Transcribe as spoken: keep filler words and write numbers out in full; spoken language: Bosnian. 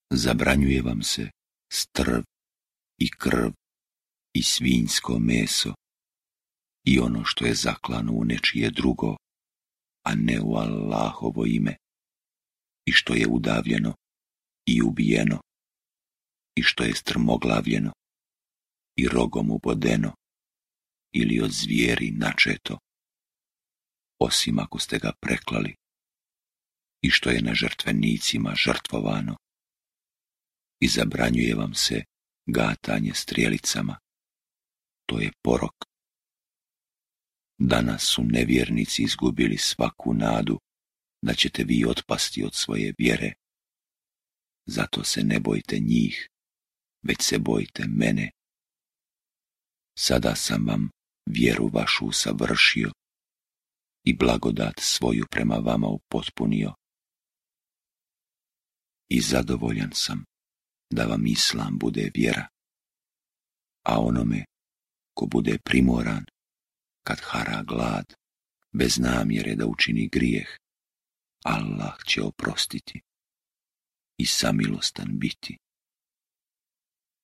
Zabranjuje vam se strv i krv i svinjsko meso i ono što je zaklano u nečije drugo, a ne u Allahovo ime, i što je udavljeno i ubijeno, i što je strmoglavljeno i rogom ubodeno ili od zvijeri načeto, osim ako ste ga preklali, i što je na žrtvenicima žrtvovano. I zabranjuje vam se gatanje strijelicama, to je porok. Danas su nevjernici izgubili svaku nadu da ćete vi otpasti od svoje vjere. Zato se ne bojte njih, već se bojte mene. Sada sam vam vjeru vašu savršio i blagodat svoju prema vama upotpunio. I zadovoljan sam da vam islam bude vjera, a onome ko bude primoran kad hara glad, bez namjere da učini grijeh, Allah će oprostiti i samilostan biti.